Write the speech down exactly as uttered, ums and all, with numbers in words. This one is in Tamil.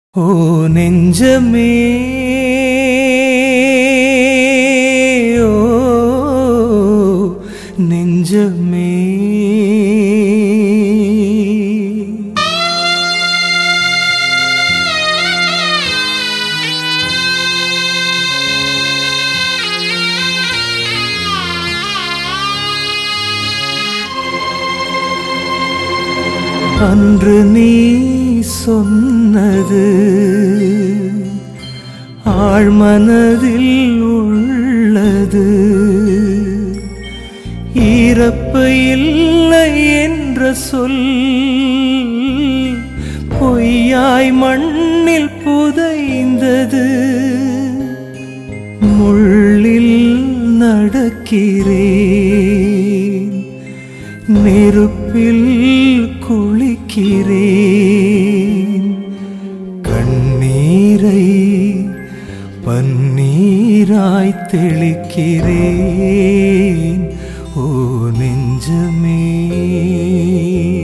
ஓ நெஞ்சமே ஓ நெஞ்சமே அன்று நீ சொன்னது ஆழ்மனதில் உள்ளது. இறப்பு இல்லை என்ற சொல் பொய்யாய் மண்ணில் புதைந்தது. முள்ளில் நடக்கிறேன், நெருப்பில் குளிக்கிறேன், கண்ணீரை பன்னீராய் தெளிக்கிறேன். ஓ நெஞ்சமே